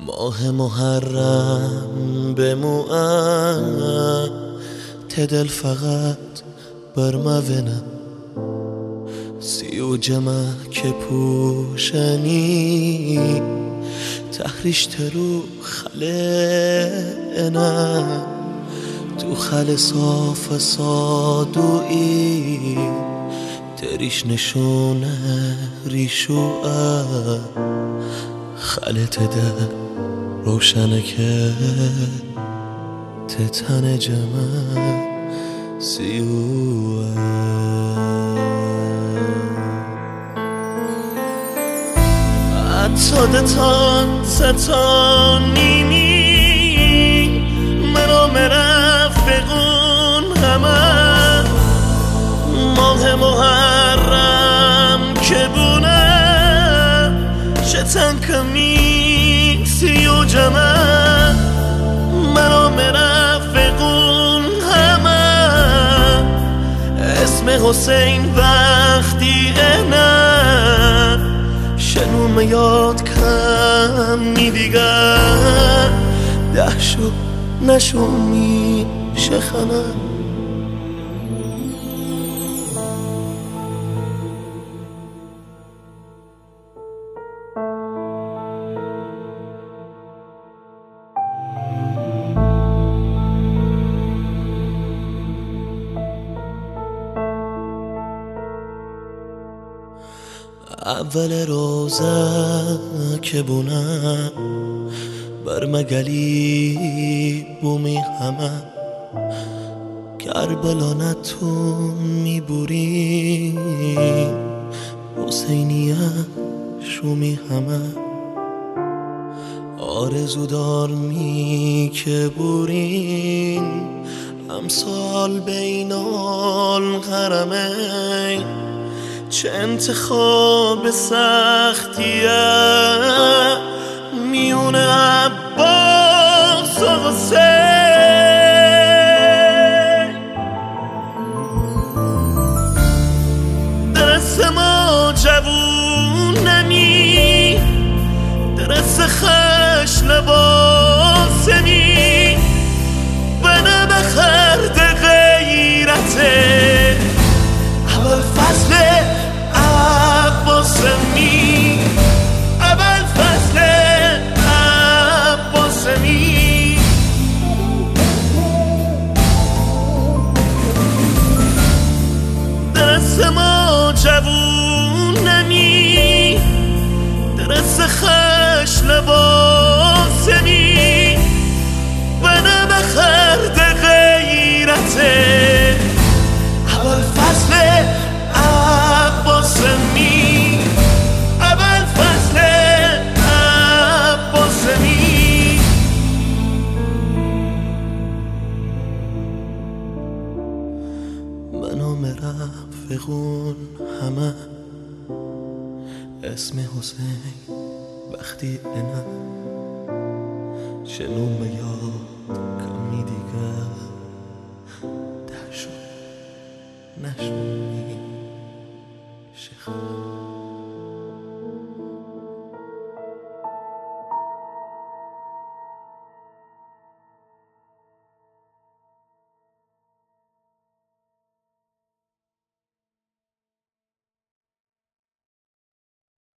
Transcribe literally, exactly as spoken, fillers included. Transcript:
ماه محرم بموعد تدل فقط برموینم سی و جمع که پوشنی تحریش ترو خلقنا تو خل صاف صادوئی تریش نشونه ریشوه خلت ده روشنه که تتن جمع سیوه حتی دتان ستان نیمی منو مرفقون همه ماه محرم که بونه شتن کمی سی و جمع منو مرفقون همه اسم حسین وقتی نه شنوم یاد کمی دیگر ده شو نشو میشه خمه اول روزه که بونه برمگلی بومی همه کربلا نتون میبوری حسینیه شومی همه آرزو دار می که بورین امسال بین الحرمین چه انتخاب سختیه میون عباس و حسین درست ما جوونمی درست خش لباسمی بنا بخرد غیرته اول فصل عباسمی اول فصل عباسمی درست ما جوونمی درست خش لباسمی بنا بخرد غیرته اول فصل عباسمی اول فصل عباسمی منو مرفقون همه اسم حسین وقتی انا شنوم یاد کمی دیگر ده شو نشو شخ